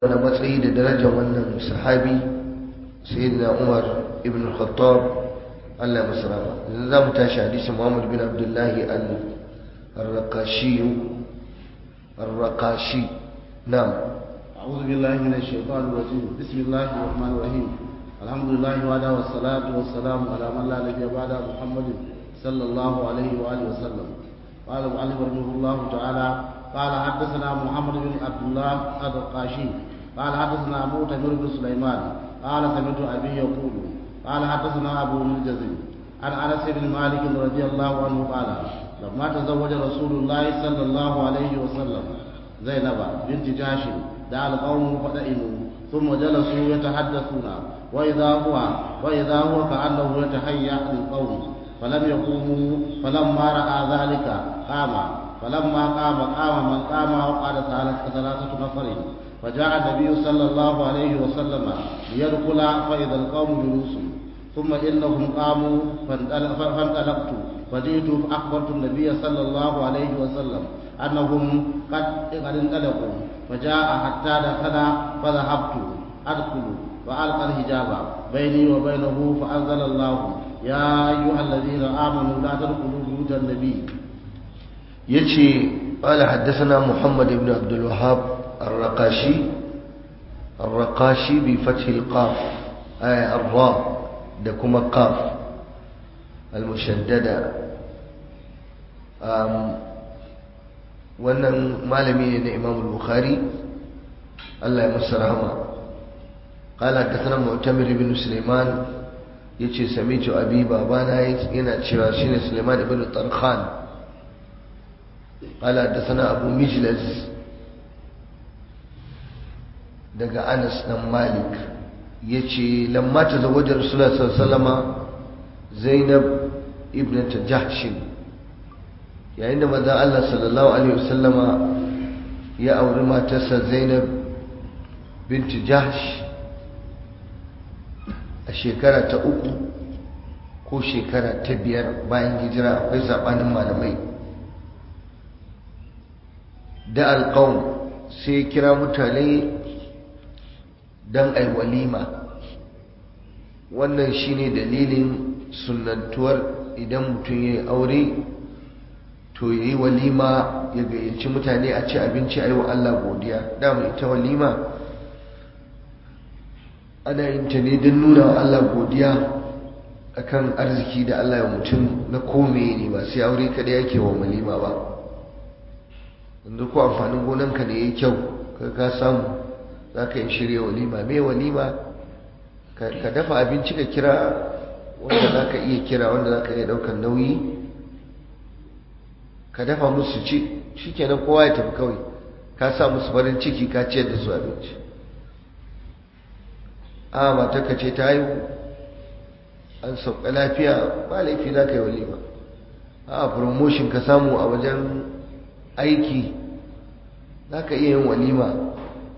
wani matsayi da darajar wannan sahabi sayyidina Umar ibn al-Khattab Allah masa rahama. Yanzu za mu tashi hadisin Muhammad bin Abdullahi الرقاشي نعم. أعوذ بالله من الشيطان الرجيم. بسم الله الرحمن الرحيم. الحمد لله وعلى والصلاة والسلام على من لا نبي بعد محمد صلى الله عليه وآله وسلم. قال المؤلف رحمه الله تعالى قال حدثنا محمد بن عبد الله الرقاشي قال حدثنا معتمر بن سليمان قال سمعت أبي يقول قال حدثنا أبو منجزم عن أنس بن مالك رضي الله عنه قال لما تزوج رسول الله صلى الله عليه وسلم زينب بنت جحش دعا القوم فدئموا ثم جلسوا يتحدثون وإذا هو كأنه يتهيأ للقوم فلم يقوموا فلما رأى ذلك قام فلما قام من قام وقعد ثلاثة نفر فجاء النبي صلى الله عليه وسلم ليدخل فإذا القوم جلوس ثم إنهم قاموا فانطلقت فجئت فأخبرت النبي صلى الله عليه وسلم أنهم قد انطلقوا فجاء حتى دخل فذهبت أدخل فألقى الحجاب بيني وبينه فأنزل الله يا أيها الذين آمنوا لا تدخلوا بيوت النبي. يجي قال حدثنا محمد بن عبد الوهاب الرقاشي بفتح القاف الراء دكما قاف المشددة. wannan malami ne na Imam al-Bukhari Allah ya masa rahama. قال حدثنا معتمر بن سليمان yace sami'tu abi babana yana cewa shine Sulaiman ibn Tarkhan. قال حدثنا أبو مجلس daga Anas dan Malik yace lamma tazawwaja Rasulullah sallallahu alaihi wasallam Zainab ibnat Jahsh, yayin da manzon Allah sallallahu alaihi wasallam ya auri matarsa Zainab binti Jahsh a shekara ta 3 ko shekara ta 5 bayan hijira, akwai sabanin malamai. Da alqaum sai kira mutane dan ai walima. Wannan shine dalilin sunnantuwar idan mutum yayi aure to yayi walima, ya gayyaci mutane a ci abinci ayi wa Allah godiya. Dama ita walima ana yin ta ne don nuna wa Allah godiya akan arziki da Allah ya mutum na kome ne, ba sai aure kada yake wa walima ba. wanda ko amfanin gonanka ne yayi kyau ka samu zaka yi shirye walima. Me walima? ka dafa abinci ka kira wanda zaka iya kira, wanda zaka iya daukar nauyi, ka dafa musu ci, shikenan kowa ya tafi kawai, ka sa musu farin ciki, ka ciyar da su abinci. a matarka ce ta haihu an sauka lafiya, ba laifi za ka yi walima. a promotion ka samu a wajen aiki za ka iya yin walima.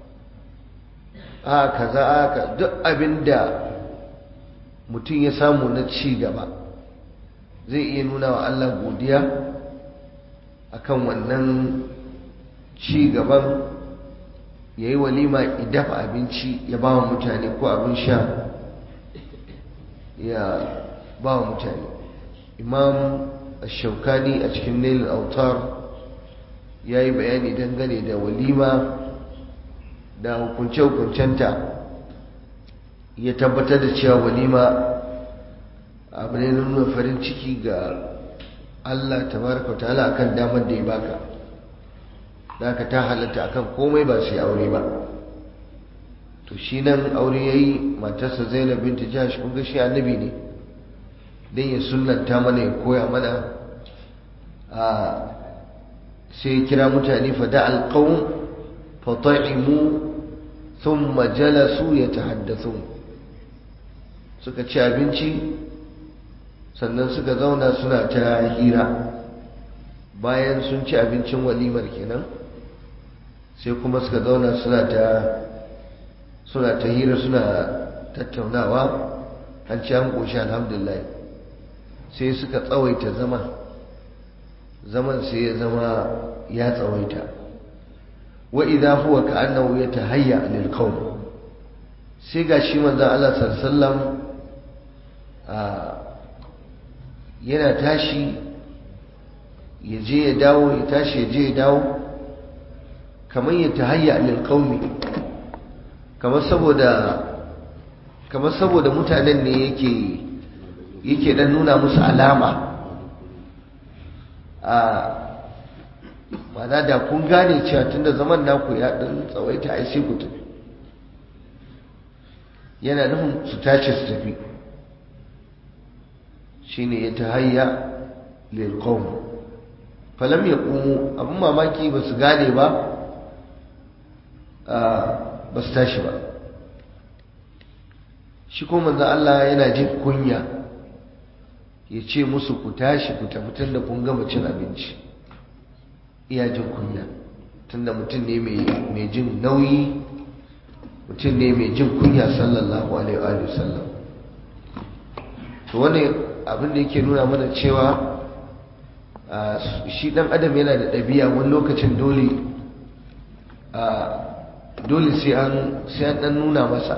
kaza duk abinda mutum ya samu na ci gaba zai iya nuna wa Allah godiya akan wannan ci gaban, ya yi walima, ya dafa abinci ya ba wa mutane ko abin sha ya ba wa mutane. Imam Ash-Shawkani a cikin Nail al-Awtar ya yi bayani dangane da walima da hukunce-hukuncenta, ya tabbatar da cewa walima abu ne nuna farin ciki ga Allah tabaraka wa ta'ala akan damar da ya baka. Zaka ta halatta akan komai, ba sai aure ba. to shi nan aure yayi matarsa Zainab binti Jahsh, kun ga shi annabi ne dan ya sunnanta mana, ya koya mana. sai kira mutane fa da alqawm fa ta'imu thumma jalasu yatahaddathun, suka ci abinci sannan suka zauna suna ta hira. Bayan sun ci abincin walimar kenan sai kuma suka zauna suna ta hira, suna tattaunawa. an ci an ƙoshi alhamdulillah, sai suka tsawaita zaman sai ya zama ya tsawaita. wa idha huwa ka'annahu yatahayya lil qawm sai gashi manzon Allah sallallahu alaihi wasallam yana tashi ya je ya dawo ya tashi ya je ya dawo kamar ya tahayya lil qawmi kamar saboda mutanen ne yake dan nuna musu alama mana da kun gane cewa tunda zaman naku ya dan tsawaita ai sai ku tafi yana nufin su tace su tafi shine ya tahayya lil qawm falam yaqumu abun mamaki ba su gane ba ba su tashi ba shi ko manzo Allah yana jin kunya ya ce musu ku tashi ku tafi tunda kun gama cin abinci iya jin kunya tunda mutum ne mai jin nauyi mutum ne mai jin kunya sallallahu alaihi wa sallam to wani abin da yake nuna mana cewa shi dan adam yana da ɗabi'a wani lokacin dole sai an dan nuna masa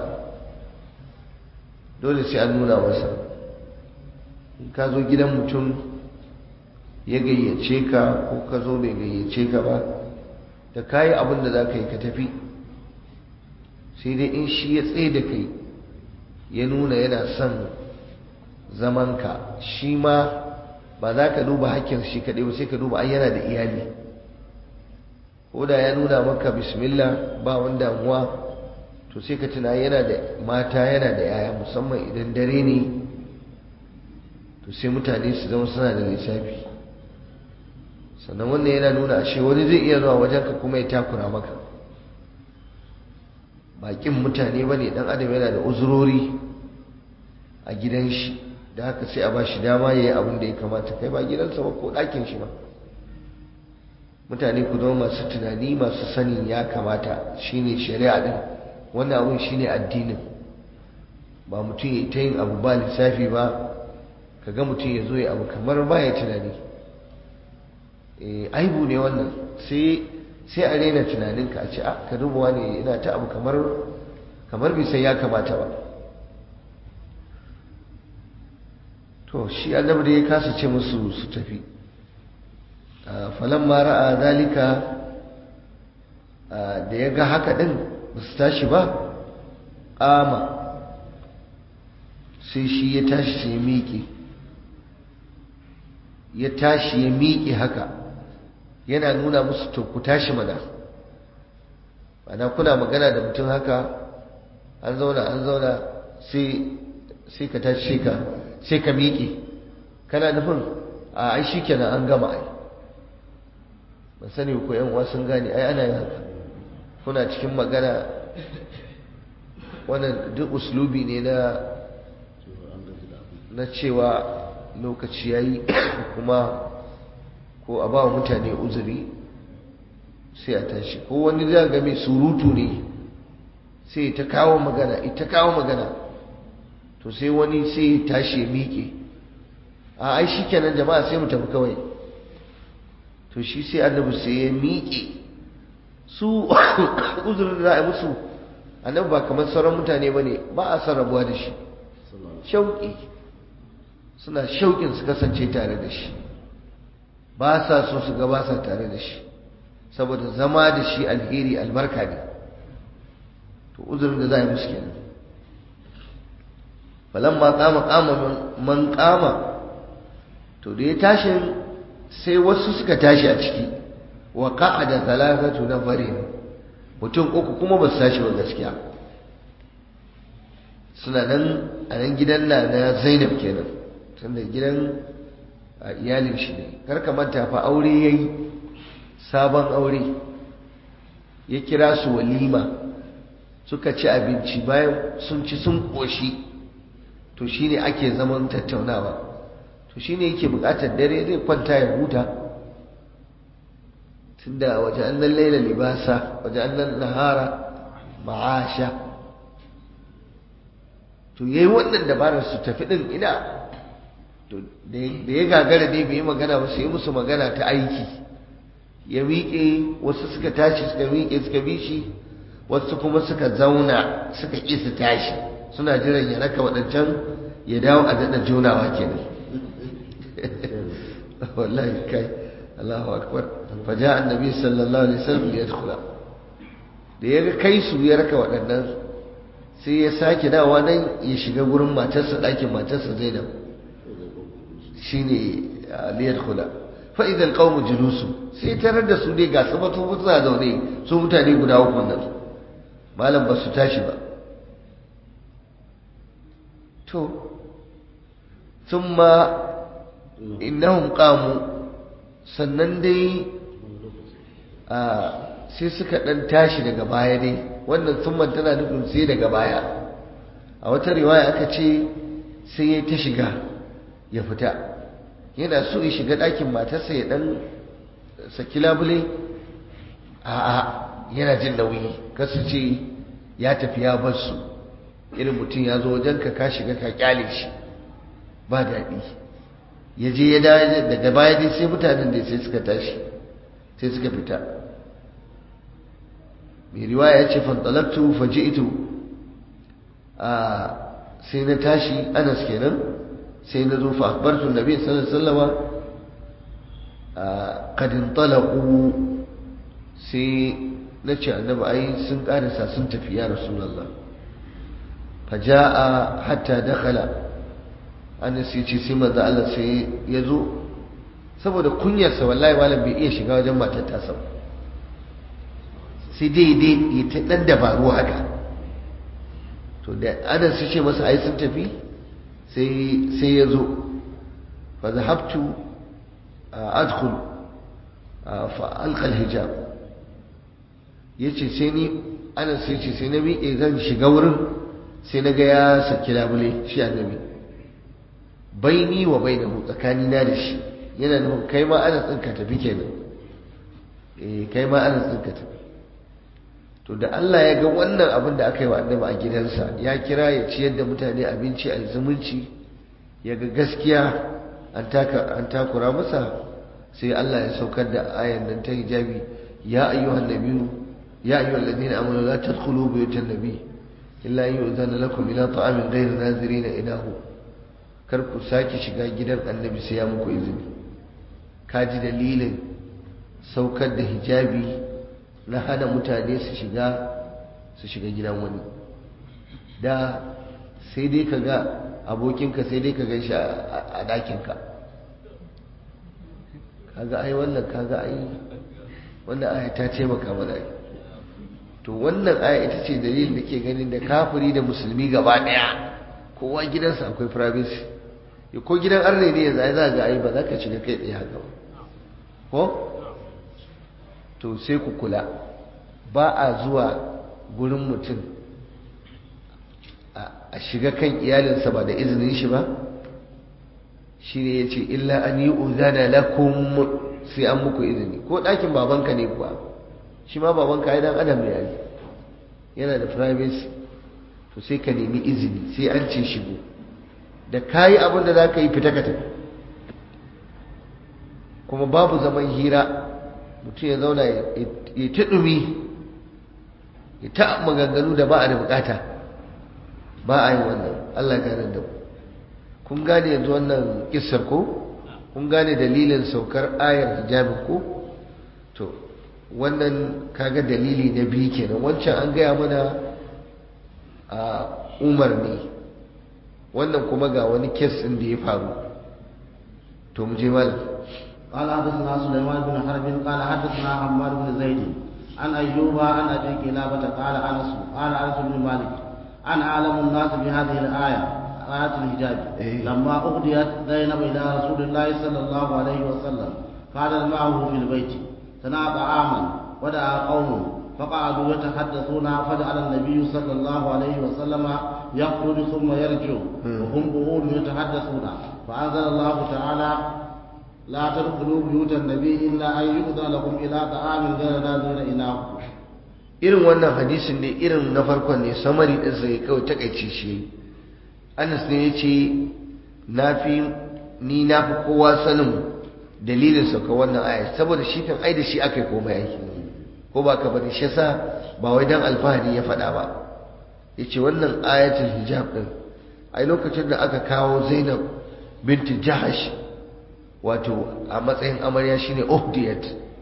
dole sai an nuna masa in ka zo gidan mutum ya gayyace ka ko ka zo bai gayyace ka ba da kayi abin da za ka yi ka tafi sai dai in shi ya tsaye da kai ya nuna yana son zamanka shi ma ba za ka duba hakkin shi kaɗai ba sai ka duba ai yana da iyali ko da ya nuna maka bismillah ba wani damuwa to sai ka tuna yana da mata yana da yaya musamman idan dare ne to sai mutane su zama suna da lissafi sannan wannan yana nuna ashe wani zai iya zuwa wajenka kuma ya takura maka bakin mutane ba ne dan adam yana da uzurori a gidan shi da haka sai a ba shi dama ya yi abin da ya kamata kai ba gidansa ba ko ɗakin shi ba mutane ku zama masu tunani masu sanin ya kamata shine shari'a din wannan abin shine addinin ba mutum ya ta yin abu ba lissafi ba kaga mutum ya zo ya abu kamar ba ya tunani aibu ne wannan sai a raina tunaninka a ce ka dubawa ne ina ta abu kamar bai san ya kamata ba to shi annabi da ya kasa ce musu su tafi falamma ra'a zalika da ya ga haka din ba su tashi ba ama sai shi ya tashi sai ya miƙe ya tashi ya miƙe haka yana nuna musu to ku tashi mana ana kuna magana da mutum haka an zauna sai ka tashi sai ka miƙe kana nufin a ai shikenan an gama ai ban sani ko yan uwa sun gane ai ana yin haka kuna cikin magana wannan duk uslubi ne na cewa lokaci yayi kuma ko a ba mutane uzuri sai a tashi ko wani zai ga mai surutu ne sai ta kawo magana to sai wani sai ya tashi ya miƙe a ai shikenan jama'a sai mu tafi kawai to shi sai annabi sai ya miƙe su uzurin da za a yi musu annabi ba kamar sauran mutane ba ne ba a san rabuwa da shi shauƙi suna shauƙin su kasance tare da shi ba sa so su ga ba sa tare da shi saboda zama da shi alheri albarka ne to uzurin da za a yi musu kenan falamma qama man qama to da ya tashi sai wasu suka tashi a ciki wa qa'ada thalathatu nafarin mutum uku kuma ba su tashi ba gaskiya suna nan a nan gidan na Zainab kenan tunda gidan iyalin shi ne karka manta fa aure yayi sabon aure ya kira su walima suka ci abinci bayan sun ci sun koshi to shine ake zaman tattaunawa to shine yake bukatar dare zai kwanta ya huta tunda waje annan laila libasa waje annan nahara ma'asha to yayi wannan dabarar su tafi din ina to da ya gagara dai bai yi magana ba sai musu magana ta aiki ya miƙe, wasu suka tashi suka miƙe suka bi shi, wasu kuma suka zauna suka ƙi su tashi suna jiran ya raka waɗancan ya dawo a daɗa jonawa kenan. wallahi kai Allahu akbar. faja annabi sallallahu alaihi wasallam ya yadkhula, da ya ga kai su ya raka waɗannan sai ya sake dawowa nan ya shiga gurin matarsa, ɗakin matarsa Zainab shine liyadkhula. fa idan qawmu julusu, sai tarar da su dai ga su mutu suna zaune su mutane guda uku nan, malam ba su tashi ba. to thumma innahum qamu, sannan dai sai suka dan tashi daga baya dai, wannan thumma tana nufin sai daga baya. a wata riwaya aka ce sai ya ta shiga ya fita, yana so ya shiga ɗakin matarsa ya ɗan saki labule, a'a yana jin nauyi, kasu ce ya tafi ya bar su, irin mutum ya zo wajen ka shiga ka kyale shi ba daɗi. ya je ya dawo daga baya dai sai mutanen da sai suka tashi sai suka fita. mai riwaya ya ce fantalaktu faji'tu, sai na tashi, Anas kenan, sai na zo fa akhbartu annabi sallallahu alaihi wasallam qad intalaqu, sai nace annabi ai sun karasa sun tafi ya rasulullah. faja'a hatta dakhala, Anas yace sai manzo Allah sai ya zo, saboda kunyarsa wallahi malam bai iya shiga wajen matar tasa ba, sai dai ya ta dan dabaru haka. to da Anas ya ce masa ai sun tafi, sai ya zo. fa zahabtu adkhul fa alqa alhijab, yace sai ni Anas yace sai na miƙe zan shiga wurin, sai na ga ya saki labule shi annabi, baini wa bainahu, tsakanina da shi, yana nufin kai ma Anas ɗin ka tafi kenan. Kai ma Anas ɗin ka tafi. to da Allah ya ga wannan abin da aka yi wa annabi a gidansa, ya kira ya ciyar da mutane abinci a zumunci, ya ga gaskiya an takura masa, sai Allah ya saukar da ayan nan ta hijabi, ya ayyuhan nabiyyu ya ayyuhal ladina amanu la tadkhulu buyutan nabiy illa an yu'zana lakum ila ta'amin ghayri nazirina inahu, kar ku sake shiga gidan annabi sai ya muku izini. kaji dalilin saukar da hijabi na hana mutane su shiga gidan wani. da sai dai ka ga abokinka, sai dai ka gan shi a ɗakinka, kaga ai wannan aya ta taimaka mana. to wannan aya ita ce dalilin da ke ganin da kafiri da musulmi gaba ɗaya kowa gidansa akwai privacy. ko gidan arne ne yanzu ai za ga ai ba za ka shiga kai tsaye haka ba ko. to sai ku kula, ba a zuwa gurin mutum a shiga kan iyalinsa ba da izinin shi ba. shi ne ya ce illa an yi uzana lakum, sai an muku izini. ko ɗakin babanka ne kuwa, shi ma babanka ya dan adam ne yayi, yana da privacy. to sai ka nemi izini, sai an ce shigo. da kayi abin da za ka yi fita ka tafi. kuma babu zaman hira, mutum ya zauna ya ta ɗumi, ya ta maganganu da ba a da bukata, ba a yi wannan. Allah gane da kun gane yanzu wannan kissar ko kun gane dalilin saukar ayar hijabin ko. to wannan kaga dalili na biyu kenan. wancan an gaya mana a Umar ne, wannan kuma ga wani kes ɗin da ya faru. to mu je malam. قال حدثنا سليمان بن حرب قال حدثنا حماد بن زيد عن ايوب عن ابي كلابه قال انس بن مالك انا اعلم الناس بهذه الايه آية الحجاب لما أهديت زينب إلى رسول الله صلى الله عليه وسلم قال معه في البيت صنع طعاما ودعا قوم فقعدوا يتحدثون فجعل النبي صلى الله عليه وسلم يخرج ثم يرجع وهم قعود يتحدثون فأنزل الله تعالى لا تدخلوا بيوت النبي إلا أن يؤذن لكم إلى طعام غير ناظرين إناه. irin wannan hadisin ne, irin na farkon ne, samari ɗin sai kawai takaice shi. Anas ne ya ce ni na fi kowa sanin dalilin sauka wannan aya saboda shi kan ai da shi aka yi komai aiki ko ba ka bari shi yasa ba wai dan alfahari ya faɗa ba yace wannan ayatul hijab din ai lokacin da aka kawo Zainab binti Jahash wato a matsayin amarya shine uhdiyat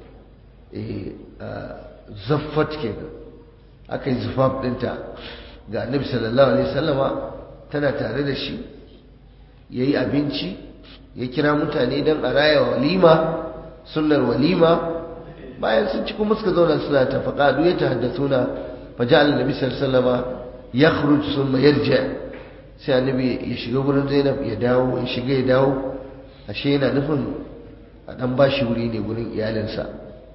zaffat kenan aka yi zufaf dinta ga Annabi sallallahu alaihi wasallama tana tare da shi yayi abinci ya kira mutane don a raya walima sunnar walima bayan sun ci kuma suka zauna suna ta faƙadu ya tahaddathuna fa ja'al nabi sallallahu alaihi wasallam yakhruj thumma yarji sai annabi ya shiga wurin Zainab ya dawo ya shiga ya dawo ashe yana nufin a dan bashi wuri ne wurin iyalinsa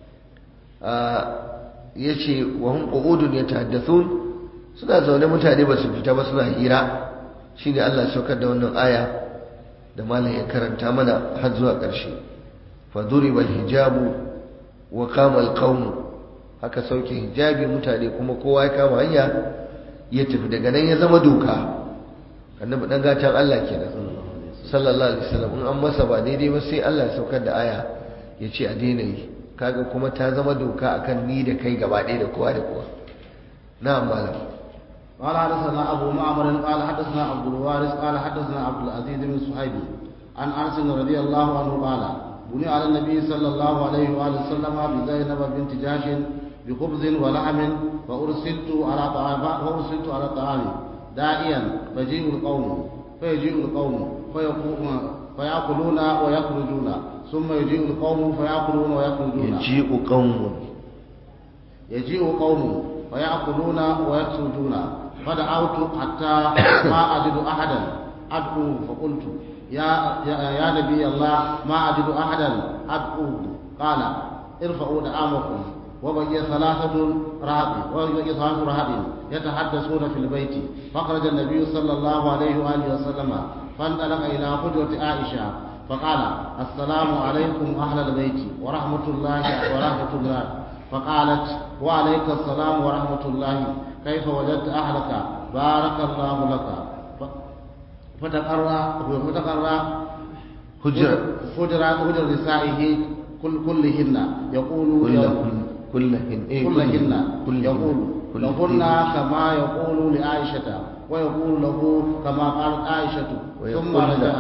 yace wa hum qu'udun yatahaddathun suna zaune mutane ba su fita ba suna hira shine Allah ya saukar da wannan aya da malam ya karanta mana har zuwa ƙarshe fa duriba hijabu wa qama alqawm haka sauke hijabi mutane kuma kowa ya kama hanya ya tafi daga nan ya zama doka annabi dan gatan Allah kenan sallallahu alaihi wasallam in an masa ba daidai ba sai Allah ya saukar da aya ya ce a daina yi kaga kuma ta zama doka akan ni da kai gaba ɗaya da kowa da kowa na'am malam قال حدثنا أبو معمر قال حدثنا عبد الوارث قال حدثنا عبد العزيز بن صهيب عن أنس رضي الله عنه قال بني على النبي صلى الله عليه وآله وسلم بزينب بنت جاش بخبز ولحم فأرسلت على طعام داعيا فيجيء القوم فيأكلون ويخرجون ثم يجيء القوم فيأكلون ويخرجون يجيء قوم فيأكلون ويخرجون فدعوت حتى ما أجد أحدا أدعوه فقلت يا نبي الله ما أجد أحدا أدعوه قال ارفعوا دعامكم وبقي ثلاثة رهط يتحدثون في البيت فخرج النبي صلى الله عليه وآله وسلم فانطلق إلى حجرة عائشة فقال السلام عليكم أهل البيت ورحمة الله فقالت وعليك السلام ورحمة الله كيف وجدت أهلك بارك الله لك فتقرى حجر نسائه كلهن يقول كلهن يقول لهن كما يقول لعائشة ويقول له كما قالت عائشة ثم رجع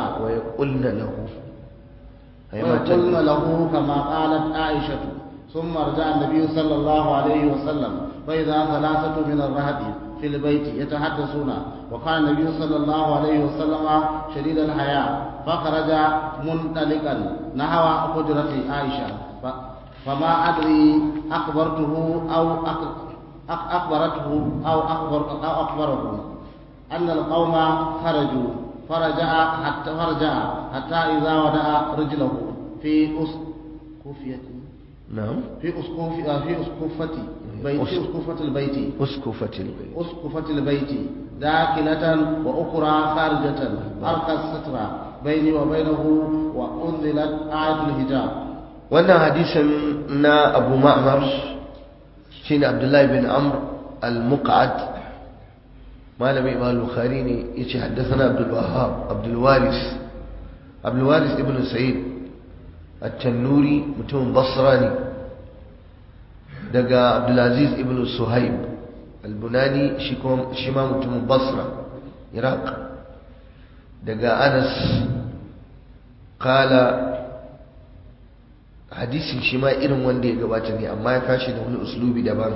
ويقولن له كما قالت عائشة ثم رجع النبي صلى الله عليه وسلم فإذا ثلاثة من الرهط في البيت يتحدثون وكان النبي صلى الله عليه وسلم شديد الحياء فخرج منطلقا نحو حجرة عائشة فما أدري أخبرته أو أخبره أن القوم خرجوا فرجع حتى إذا وضع رجله في أسقفية نعم في أسقفة البيت داخلة وأخرى خارجة ألقى الستر بيني وبينه وأنزلت آية الحجاب. wannan hadisin na Abu Ma'mar shine Abdullah bin Amr al-Muq'ad malami Imam Bukhari ne yace haddathana Abdul Wahhab Abdul Waris ibn Sa'id at-Tannuri mutumin Basra ne daga Abdulaziz ibn Suhaib al-Bunani shi ma mutumin Basra Iraq daga Anas kala hadisin shi ma irin wanda ya gabata ne amma ya kashi da wani uslubi daban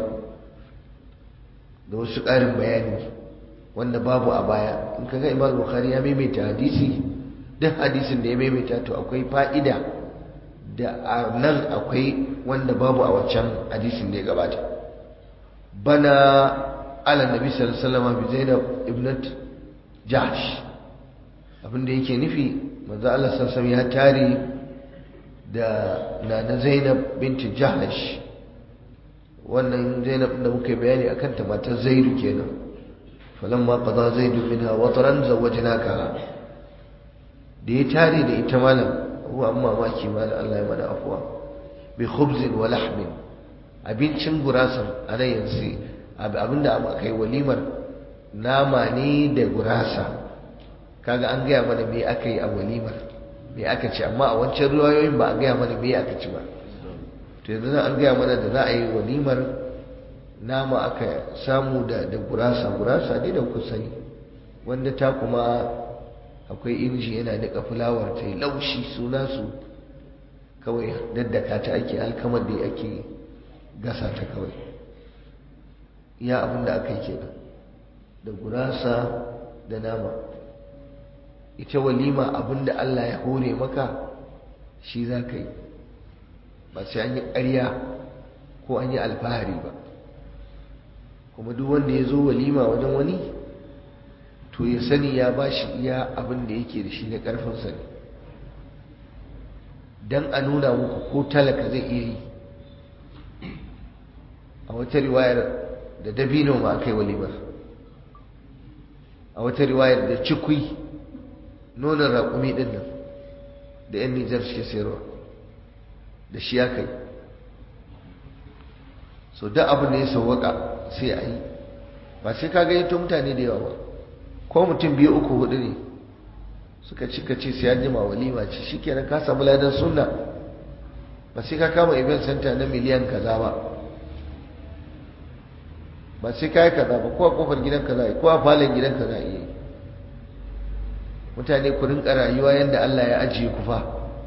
da wasu ƙarin bayani wanda babu a baya in kaga Imam Bukhari ya maimaita hadisi duk hadisin da ya maimaita to akwai fa'ida da a nan akwai wanda babu a waccan hadisin da ya gabata bana ala nabi sallallahu alaihi wasallam bi Zainab ibnat Jahsh abinda yake nufi manzo Allah sallallahu alaihi wasallam ya tare da nana Zainab binti Jahsh wannan Zainab da muke bayani akan ta matar Zaid kenan falamma qada Zaid minha wataran zawajnaka da ya tare da ita malam ko amma maki malam Allah ya mana afwa bi khubzin wa lahmin abincin gurasa a nan yanzu abinda aka kai walimar nama ne da gurasa kaga an gaya mana me aka yi a walimar me aka ci, amma a wancan riwayoyin ba a gaya mana me aka ci ba. To yanzu an gaya mana da za a yi walimar nama aka samu da gurasa dai da kuka sani, wanda ta kuma akwai inji yana nika fulawar ta yi laushi, suna su kawai daddaka ta ake, alkamar da ake gasa ta kawai. iya abin da aka yi kenan da gurasa da nama. Ita walima abin da Allah ya hore maka shi za ka yi, ba sai an yi ƙarya ko an yi alfahari ba. Kuma duk wanda ya zo walima wajen wani to ya sani ya ba shi iya abin da yake da shi na ƙarfinsa ne, don a nuna muku ko talaka zai iya yi. A wata riwayar da dabino ma aka yi walimar, a wata riwayar da cikui, nonon raƙumi ɗin nan da 'yan Nijar suke sayarwa, da shi aka yi. So duk abin da ya sauwaka sai a yi, ba sai ka gayyato mutane da yawa ba, ko mutum 2, 3, 4 ne suka cika ce sai an jima walima ce, shi kenan ka samu ladan sunna. Ba sai ka kama event center na miliyan kaza ba sai ka yi kaza ba, ko a kofar gidan kaza yi, ko a falon gidan kaza yi. Mutane ku rinka rayuwa yadda Allah ya ajiye ku fa.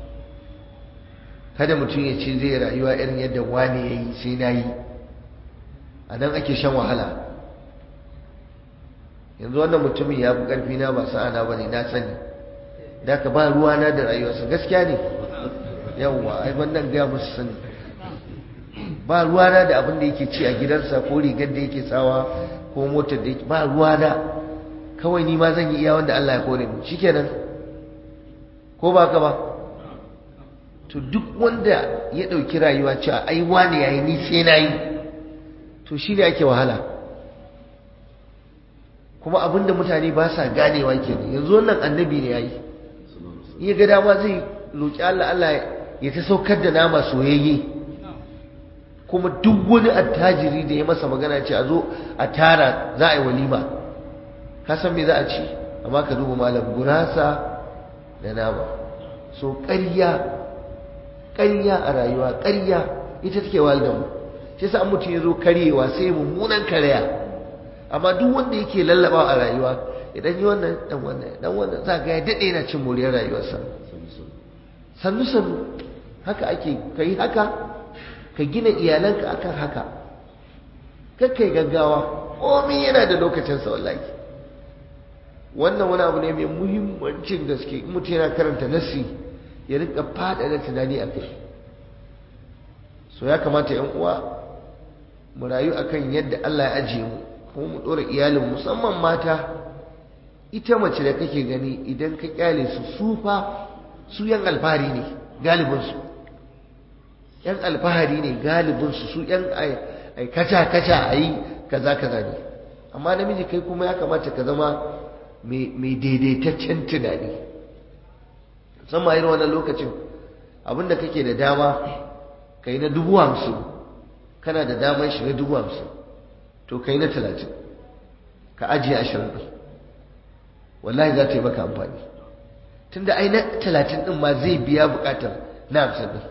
Kada mutum ya ce zai rayuwa irin yadda wani ya yi sai na yi, a nan ake shan wahala. Yanzu wannan mutumin ya fi ƙarfi na, ba sa'ana ba ne, na sani, da ka ba ruwana da rayuwarsa. Gaskiya ne, yawwa ai wannan gaya musu sani, ba ruwana da abin da yake ci a gidansa ko rigar da yake sawa ko motar da yake, ba ruwana. Kawai ni ma zan yi iya wanda Allah ya kore mu, shikenan, ko ba ka ba. To duk wanda ya ɗauki rayuwa cewa ai wane yayi ni sai na yi, to shi ne ake wahala. Kuma abinda mutane ba sa ganewa kenan. Yanzu wannan annabi ne yayi, in ya ga dama zai roki Allah, Allah ya ta saukar da nama soyayye. Kuma duk wani attajiri da ya masa magana ce a zo a tara za a yi walima, ka san me za a ci, amma ka duba malam, gurasa da nama. So ƙarya a rayuwa, ƙarya ita take walda mu. Shi yasa mutum ya zo karyewa sai mummunan karaya. Amma duk wanda yake lallaba a rayuwa, idan yi wannan dan wannan za ga ya dade yana cin moriyar rayuwarsa. Sannu haka ake, kai haka ka gina iyalanka akan haka, kakkai gaggawa, komai yana da lokacinsa wallahi. Wannan wani abu ne mai muhimmancin gaske. In mutum yana karanta nassi ya rika faɗaɗa tunani a kai. So ya kamata ‘yan uwa mu rayu akan yadda Allah ya ajiye mu, kuma mu ɗora iyalin, musamman mata. Ita mace da kake gani idan ka kyale su yan alfahari ne galibinsu, yan alfahari ne galibinsu, su yan kaca a yi kaza ne. Amma namiji kai kuma ya kamata ka zama mai daidaitaccen tunani, musamman irin wannan lokacin. Abinda kake da dama ka yi na 50,000, kana da damar shi na 50,000, to ka yi na 30, ka ajiye 20, wallahi za ta yi maka amfani. Tunda ai na 30 ɗin ma zai biya buƙatar na 50 ɗin,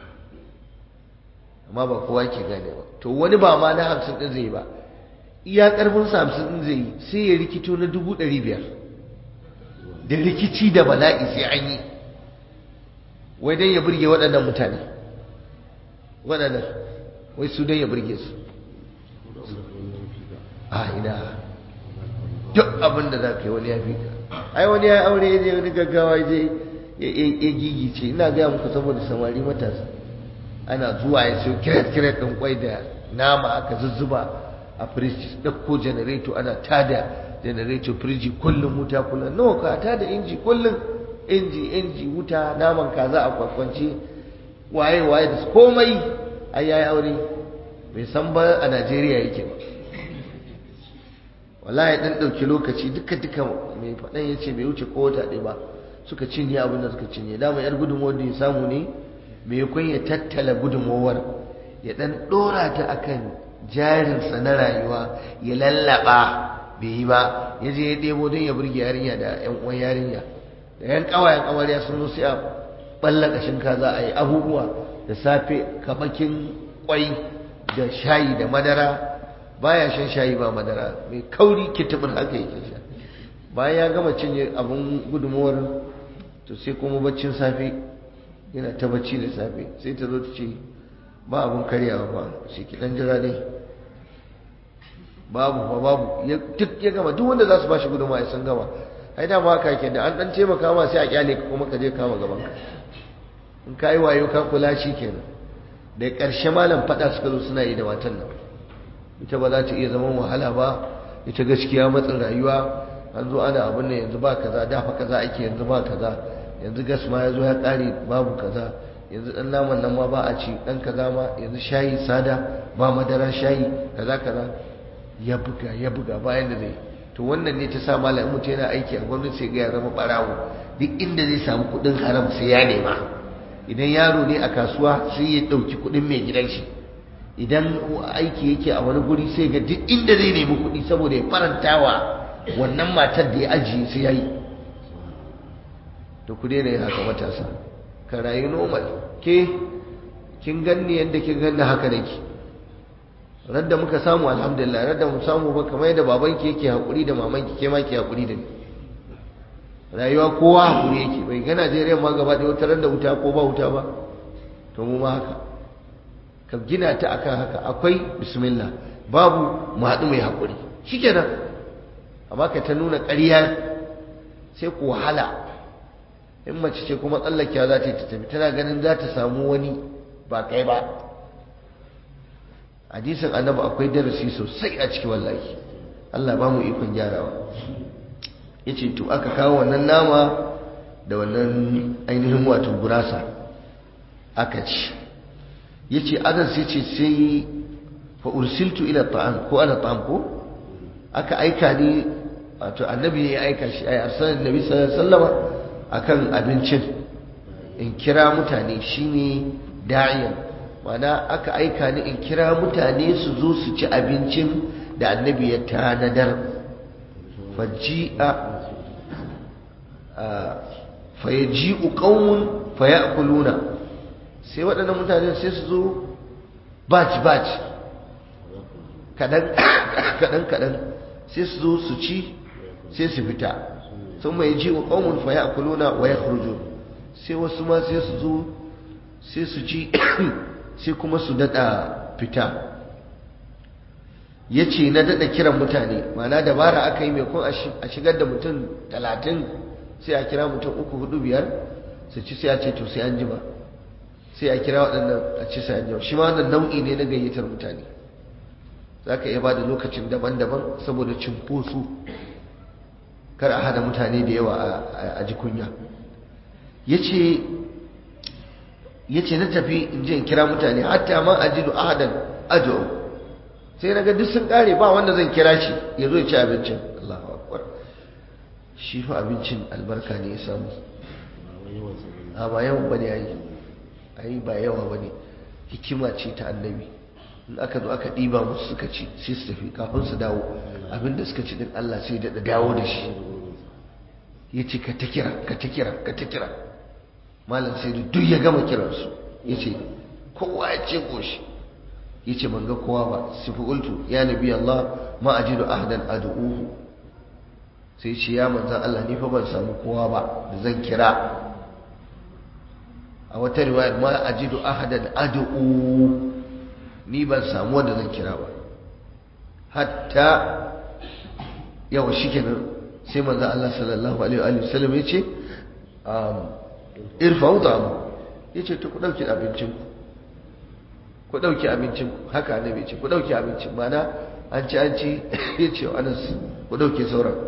amma ba kowa ke gane ba. To wani ba ma na 50 ɗin zai yi ba, iya ƙarfinsa 50 ɗin zai yi, sai ya rikito na 500,000 da rikici da bala'i sai an yi, wai don ya burge waɗannan mutane, waɗannan wai su don ya burge su. A ina duk abin da za ka yi wani ya fi ka. Ai wani ya aure ya je wani gaggawa ya je ya gigice. Ina gaya muku saboda samari matasa, ana zuwa ya siyo kiret ɗin kwai da nama aka zuzzuba a firiji, ɗauko janareto ana tada janareto, firiji kullum wuta, kullum nawa ka tada inji kullum, inji wuta, naman kaza a kwakwance, waye da komai. Ai yayi aure bai san ba a Najeriya yake ba. Wallahi dan dauki lokaci duka mai fadan yace bai wuce ko wata ɗaya ba suka cinye abin da suka cinye. Dama yar gudunmuwar da ya samu ne, mai kun ya tattala gudunmuwar ya dan dora ta akan jarinsa na rayuwa, ya lallaba bai yi ba, ya je ya debo don ya burge yarinya da ƴan uwan yarinya. da yan kawayen amarya sun zo sai a balla kashin kaza a yi abubuwa da safe kabakin kwai da shayi da madara, baya shan shayi ba madara, mai kauri kitibin haka yake sha. Bayan ya gama cinye abun gudunmuwar to sai kuma baccin safe, yana ta bacci da safe, sai ta zo ta ce ba abun karyawa ba, sai ki dan jira dai, babu duk ya gama, duk wanda za su ba shi gudunmuwa sun gama. Ai da ma haka yake, da an dan taimaka ma sai a kyale ka kuma ka je kama gaban ka, in ka yi wayo ka kula shi kenan. Da ƙarshe malam faɗa suka zo suna yi da matan nan, ita ba za ta iya zaman wahala ba, ita gaskiya matsin rayuwa, an zo ana abin nan yanzu ba kaza, dafa kaza ake yanzu ba kaza, yanzu gas ma ya zo ya ƙare babu kaza, yanzu ɗan naman nan ma ba a ci, ɗan kaza ma yanzu shayi sada ba madara shayi kaza kaza, ya buga bayan da zai. To wannan ne ta sa malam in mutum yana aiki a gwamnati sai ga ya zama ɓarawo, duk inda zai samu kuɗin haram sai ya nema. Idan yaro ne a kasuwa sai ya ɗauki kuɗin mai gidan shi, idan aiki yake a wani guri sai ga duk inda zai nemi kuɗi saboda ya farantawa wannan matar da ya ajiye sai ya yi. To ku daina yin haka matasa, ka rayu normal. Kin ganni yadda kin ganni haka nake, radda muka samu alhamdulillah, radda mu samu ba kamar yadda babanki yake haƙuri da mamanki, ke ma ke haƙuri da ni. Rayuwa kowa haƙuri yake, bai ga Najeriya ma gaba ɗaya wata ran da wuta ko ba wuta ba, to mu ma haka ka gina ta akan haka, akwai bismillah, babu mu haɗu mai haƙuri shikenan. amma ka ta nuna ƙarya sai ku wahala. In mace ce kuma tsallakewa za ta yi ta tafi, tana ganin za ta samu wani ba kai ba. Hadisin annabi akwai darasi sosai a ciki wallahi, Allah ba mu ikon gyarawa. Yace to aka kawo wannan nama da wannan ainihin wato gurasa aka ci. Yace Anas yace sai fa ursiltu ila ta'am ko ala ta'am ko aka aika ni, wato annabi ya aika shi, ai arsalan nabi sallallahu alaihi wasallama akan abincin in kira mutane, shine da'iyan, mana aka aika ni in kira mutane su zo su ci abincin da annabi ya tanadar. fayaji'u qaumun fayakuluna, sai waɗannan mutane sai su zo batch kadan sai su zo su ci sai su fita. sun mai ji'u qaumun fayakuluna wa yakhrujun, sai wasu ma sai su zo sai su ci sai kuma su dada fita. yace na dada kiran mutane, mana dabara aka yi mai kun a shigar da mutum 30 sai a kira mutum 3 4 5 su ci, sai a ce to sai an jima, sai a kira waɗannan a ci sai an jima. shi ma wannan nau'i ne na gayyatar mutane, za ka iya ba da lokacin daban-daban saboda cinkoso, kar a hada mutane da yawa a ji kunya. yace na tafi in je in kira mutane, hatta ma ajidu ahadan ad'u, sai naga duk sun kare ba wanda zan kira shi ya zo ya ci abincin. Allahu akbar, shi fa abincin albarka ne ya samu, ba yawan bane ai ba yawa bane, hikima ce ta annabi. in aka zo aka ɗiba musu suka ci sai su tafi, kafin su dawo abinda suka ci din Allah sai da dawo da shi. yace ka ta kira malam sai duk ya gama kiransu, yace kowa ya ce goshi, yace ban ga kowa ba. sai fa qultu ya nabi Allah ma ajidu ahdan ad'uhu, sai ce ya manzon Allah ni fa ban samu kowa ba da zan kira. a wata riwaya ma ajidu ahdan ad'u, ni ban samu wanda zan kira ba. hatta yawa shikenan sai manzon Allah sallallahu alaihi wa sallam yace irfa'u ta'am, yace to ku dauki abincin ku dauki abincin ku, haka annabi yace ku dauki abincin, mana an ci yace Anas ku dauke sauran.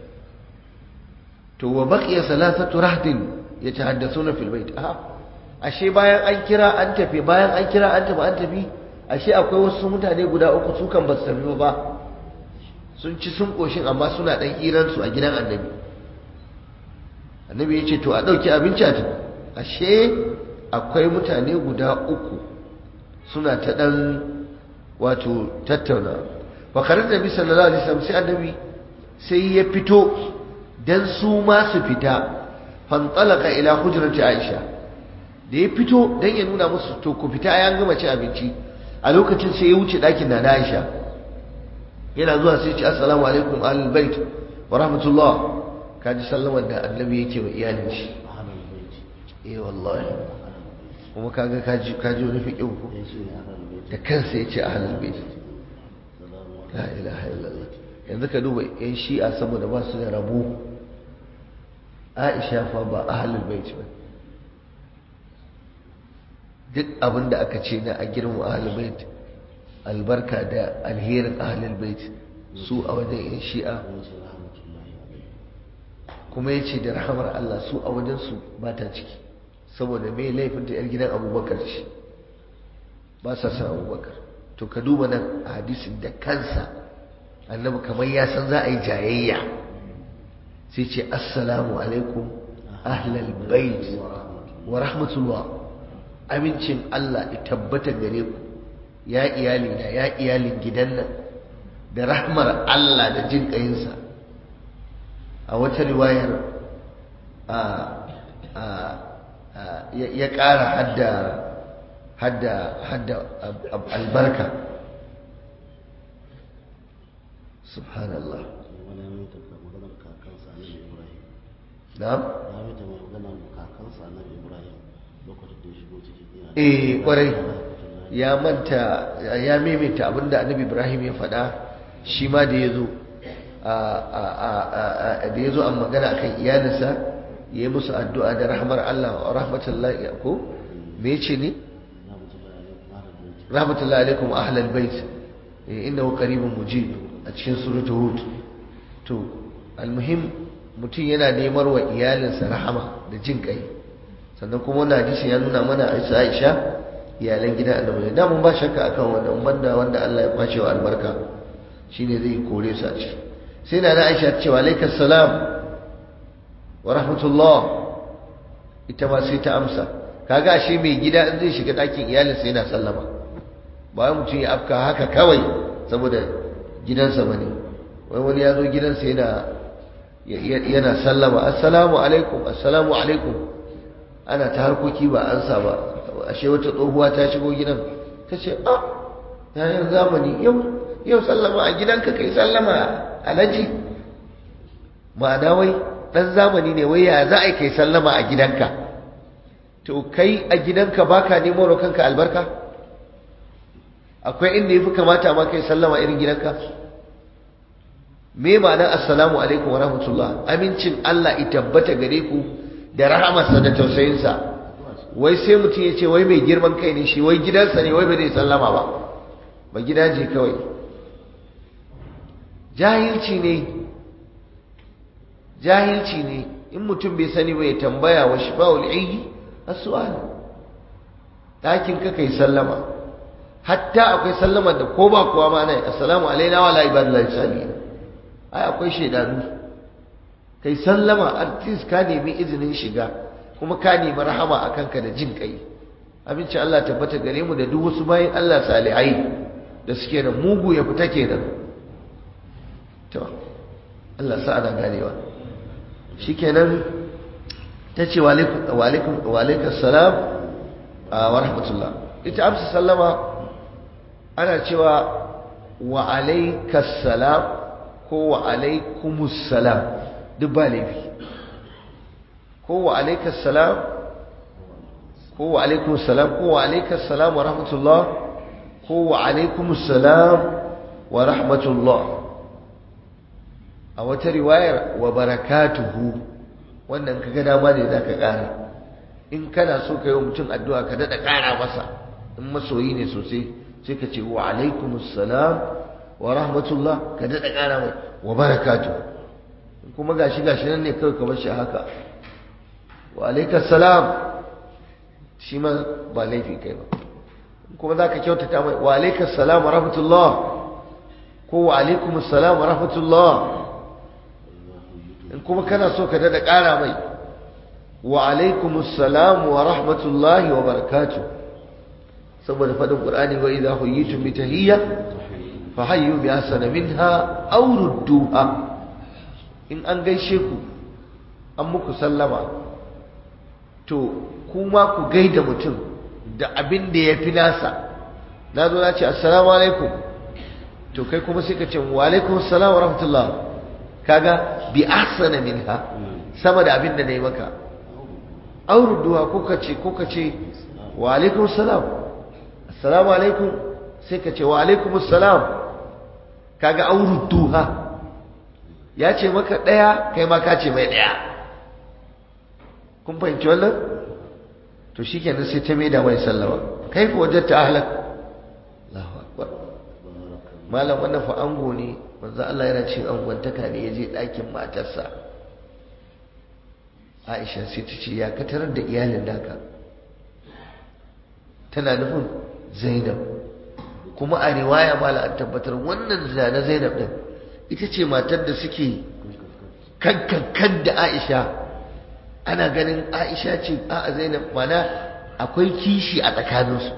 to wa baqiya salasatu rahdin yatahaddathuna fil bait, ashe bayan an kira an tafi, an tafi, ashe akwai wasu mutane guda uku su kan basu tafi ba, sun ci sun koshin amma suna dan hirar su a gidan annabi. annabi yace to a dauki abinci a tafi. ashe akwai mutane guda uku suna ta dan wato tattauna. fa karar nabi sallallahu alaihi wasallam, sai annabi sai ya fito dan su ma su fita. fantalaka ila hujrati Aisha da ya fito dan ya nuna musu to ku fita ayan gama ci abinci a lokacin sai ya wuce dakin da Aisha yana zuwa sai ya ce assalamu alaikum ahlul bait wa rahmatullah kaji sallamar da annabi yake wa iyalin shi wallahi kuma kaga kaji wani fiƙin ku da kansa ya ce ahlul bait la ilaha illallah yanzu ka duba yan shi'a saboda ba su da rabo Aisha fa ba ahlul bait ba duk abinda aka ce na a girma ahlul bait albarka da alherin ahlul bait su a wajen yan shi'a kuma ya ce da rahamar Allah su a wajensu ba ta ciki saboda mai laifinta yar gidan abubakar ce ba sa san abubakar to ka duba nan a hadisin da kansa annabi kamar ya san za a yi jayayya sai ce assalamu alaikum ahlal bait wa rahmatullah amincin Allah ya tabbata gare ku ya iyali na ya iyalin gidan nan da rahmar Allah da jin kayinsa a wata riwayar ya ƙara hadda albarka subhanallah na'am kwarai ya manta ya maimaita abinda annabi Ibrahim ya faɗa shi ma da ya zo da ya zo an magana akan iyalinsa ya yi musu addu'a da rahmar Allah wa rahmatullahi ko me yace ne rahmatullahi alaikum ahlal bait innahu qaribun mujib a cikin suratul hud to almuhim mutum yana neman wa iyalinsa rahama da jin kai sannan kuma wannan hadisi ya nuna mana Aisha iyalan gidan Annabi da mun ba shakka akan wannan banda wanda Allah ya kwace wa albarka shine zai kore su a ciki sai na Aisha cewa alaikas salam wa rahmatullah ita ma sai ta amsa kaga ashe mai gida in zai shiga ɗakin iyalinsa yana sallama ba mutum ya afka haka kawai saboda gidansa bane wai wani ya zo gidansa yana sallama assalamu alaikum ana ta harkoki ba ansa ba ashe wata tsohuwa ta shigo gidan ta ce yayin zamani yau sallama a gidanka kai sallama alaji ma'ana wai dan zamani ne wai ya za a kai sallama a gidanka to kai a gidanka baka nemo kanka albarka akwai inda yafi kamata ma kai sallama irin gidanka me ma'anar assalamu alaikum wa rahmatullah amincin Allah ya tabbata gare ku da rahamarsa da tausayinsa wai sai mutum ya ce wai mai girman kai ne shi wai gidansa ne wai bai zai sallama ba gidaje kawai jahilci ne in mutum bai sani ba ya tambaya wa shifa'ul ayyi as-su'al dakin ka kai sallama hatta akwai sallama da ko ba kowa ma nai assalamu alaina wa ala ibadillahi salihin ai akwai shedanu kai sallama artist ka nemi izinin shiga kuma ka nemi rahama akan ka da jin kai abinci Allah tabbata gare mu da duk wasu bayin Allah salihai da suke da mugu ya fita kenan to Allah sa ana ganewa shikenan tace wa alaikum salam wa rahmatullah ita amsa sallama ana cewa wa alaikas salam ko wa alaikumus salam duk ba laifi ko wa alaikas salam ko wa alaikumus salam ko wa alaikas salam wa rahmatullah ko wa alaikumus salam wa rahmatullah a wata riwayar wa barakatuhu wannan kaga dama ne zaka ƙara in kana so ka yi wa mutum addu'a ka daɗa ƙara masa in masoyi ne sosai sai ka ce wa alaikumus salam wa rahmatullah ka daɗa ƙara mai wa barakatuhu kuma gashi nan ne kawai ka bar shi haka wa alaikas salam shi ma ba laifi kai ba kuma za ka kyautata mai wa alaikas salam wa rahmatullah ko wa alaikumus salam wa rahmatullah in kuma kana so ka dada ƙara mai wa alaikumus salam wa rahmatullahi wa barakatuh saboda faɗin ƙur'ani wa idza huyitum bi tahiyya fa hayyu bi ahsana minha aw rudduha in an gaishe ku an muku sallama to kuma ku gaida mutum da abin da ya fi nasa. Na zo na ce assalamu alaikum, to kai kuma sai ka ce wa alaikum assalam wa rahmatullah, kaga bi ahsana minha, sama da abin da nayi maka. Auruduwa ko ka ce wa alaikum assalam, assalamu alaikum, sai ka ce wa alaikum assalam, kaga auruduha, ya ce maka daya kai ma ka ce mai daya. kun fahimci wannan? To shikenan sai ta mai da mai sallama, kaifa wajadta ahlak. Allahu akbar. Malam wannan fa ango ne, manzo Allah yana cin angwantaka ne, yaje ɗakin matarsa Aisha, sai ta ce ya katarar da iyalin naka, tana nufin Zainab. Kuma a riwaya mala an tabbatar wannan zana Zainab din ita ce matar da suke kan da Aisha, ana ganin Aisha ce a Zainab, mana akwai kishi a tsakaninsu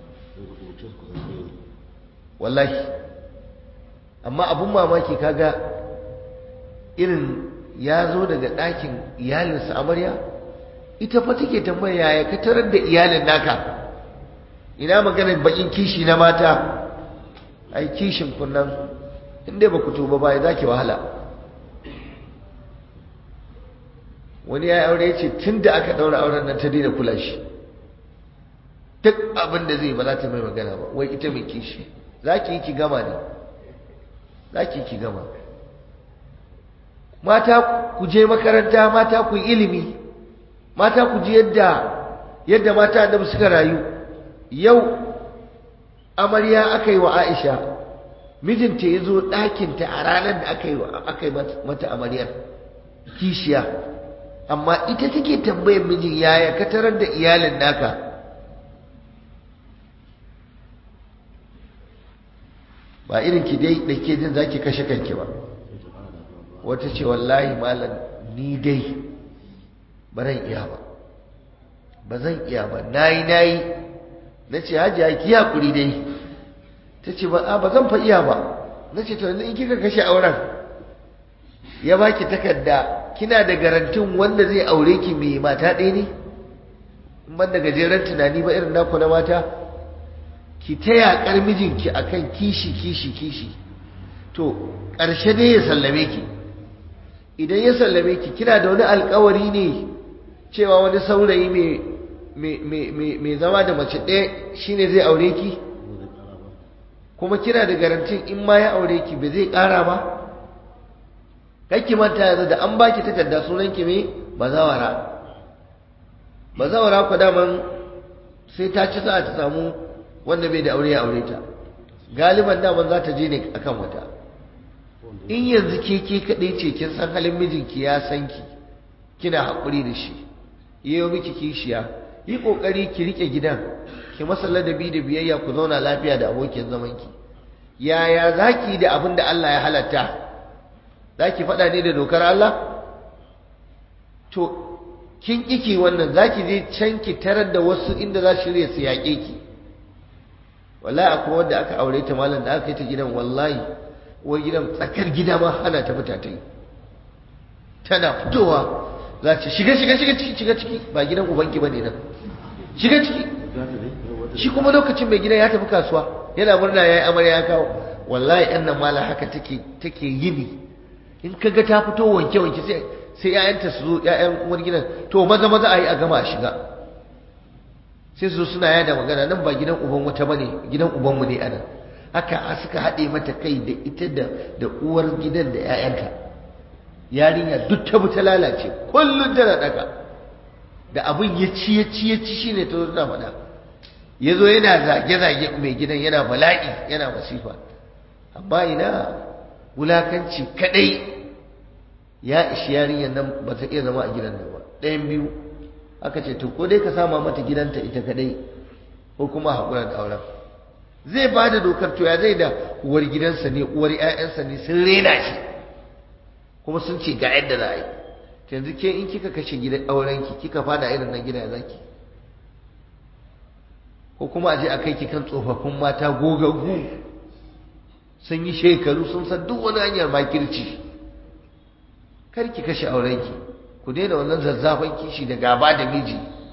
wallahi. Amma abun mamaki kaga irin ya zo daga ɗakin iyalinsa amarya, ita fa take tambaya ya ka tarar da iyalin naka. Ina maganar bakin kishi na mata? Ai kishin kunnan inda ba ku tuba ba za ki wahala. Wani ya aure ya ce tun da aka ɗaura auren nan ta daina kula shi, duk abin da zai ba za ta mai magana ba, wai ita mai kishi. Za ki yi ki gama ne, za ki yi ki gama. Mata ku je makaranta, mata ku yi ilimi, mata ku ji yadda mata annabi suka rayu. Yau amarya aka yi wa Aisha, mijinta ya zo ɗakinta a ranar da aka yi mata amaryar kishiya, amma ita take tambayar mijin yaya ka tarar da iyalin naka. Ba irin ki dai da ke jin zaki kashe kanki ba. Wata ce wallahi malam ni dai ba zan iya ba, ba zan iya ba, nayi na ce hajiya ki haƙuri dai. Ta ce ba zan fa iya ba. Na ce to yanzu in kika kashe auren, ya baki takarda, kina da garantin wanda zai aure ki mai mata ɗaya ne? In ban da gajeren tunani ba irin naku na mata, ki ta yaƙar mijinki akan kishi. To ƙarshe dai ya sallame ki. Idan ya sallame ki, kina da wani alƙawari ne cewa wani saurayi mai zama da mace ɗaya shine zai aure ki? Kuma kina da garantin in ma ya aure ki ba zai ƙara ba? Kakki manta yanzu da an baki takarda sunanki me bazawara. Bazawara ku daman sai ta ci sa'a ta samu wanda bai da aure ya aure ta. Galiban daman za ta je ne akan wata. In yanzu ke kaɗai ce kin san halin mijinki, ya san ki, kina haƙuri da shi, yayo miki kishiya, yi ƙoƙari ki riƙe gidan, ki masa ladabi da biyayya, ku zauna lafiya da abokin zamanki. Yaya za ki yi da abin da Allah ya halatta? Za ki faɗa ne da dokar Allah? To, kin ƙiki wannan, za ki je can ki tarar da wasu inda za su shirya su yaƙe ki. Wallahi akwai wanda aka aure ta malam da aka yi ta gidan, wallahi wai gidan tsakar gida ma hana ta fita ta yi. Tana fitowa za ta shiga ciki, ba gidan ubanki ba ne nan, shiga ciki. Shi kuma lokacin mai gidan ya tafi kasuwa, yana murna ya yi amarya ya kawo. Wallahi yan nan mala haka take yini. In ka ga ta fito wanke sai 'ya'yanta su zo, 'ya'yan uwar gidan, to maza a yi a gama a shiga. Sai su suna yada magana, nan ba gidan uban wata bane, gidan ubanmu ne anan. Haka suka haɗe mata kai da ita da uwar gidan da 'ya'yanta. Yarinya duk ta ta lalace, kullum tana daga. Da abin ya ci shine ta zo tana faɗa. Ya zo yana zage mai gidan, yana bala'i, yana masifa. Amma ina wulakanci kadai ya ishi yarinyar nan ba ta iya zama a gidan nan ba. Ɗayan biyu aka ce to ko dai ka sama mata gidanta ita kadai, ko kuma haƙura da auren. Zai ba da dokar, to ya zai da uwar gidansa ne, uwar 'ya'yansa ne, sun rena shi kuma sun ce ga yadda za a yi. Yanzu ke in kika kashe gidan aurenki, kika fada irin nan gida zaki, ko kuma a je a kai ki kan tsofaffin mata gogaggu, sun yi shekaru, sun san duk wani hanyar makirci. Kar ki kashe aurenki, ku daina wannan zazzafan kishi da gaba da miji.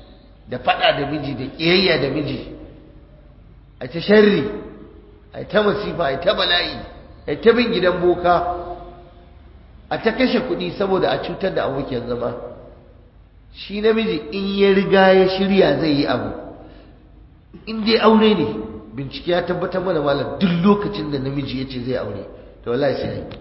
da fada da miji da kiyayya da miji a ta sharri a ta masifa a ta bala'i a ta bin gidan boka a ta kashe kuɗi saboda a cutar da abokin zama. Shi namiji in ya riga ya shirya zai yi abu, in dai aure ne, bincike ya tabbatar mana malam duk lokacin da namiji ya ce zai aure to wallahi sai yi.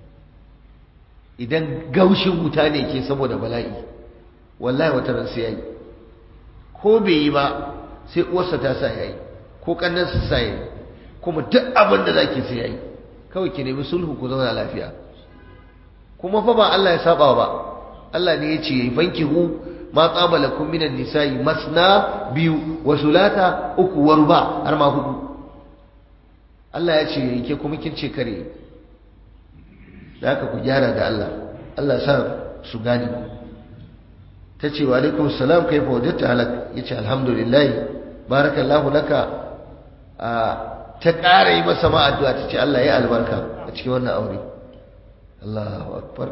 Idan gaushin wuta ne ke saboda bala'i wallahi wata ran sai yayi, ko bai yi ba sai uwarsa ta sa yayi ko kannansa sa yayi, kuma duk abin da zaki sai yayi. Kawai ki nemi sulhu ku zauna lafiya. Kuma fa ba Allah ya saba ba, Allah ne ya ce yayi fankihu ma tsaba lakum minan nisa'i masna biyu wa sulata uku wa ruba har ma hudu. Allah ya ce yayi ke kuma kin ce kare. Da haka ku gyara da Allah, Allah sa su gane. Ta ce wa alaikum salam kaifa wajadta halak, yace alhamdulillah barakallahu laka. Ta ƙara yi masa ma addu'a, ta ce Allah ya albarka a cikin wannan aure. Allahu akbar.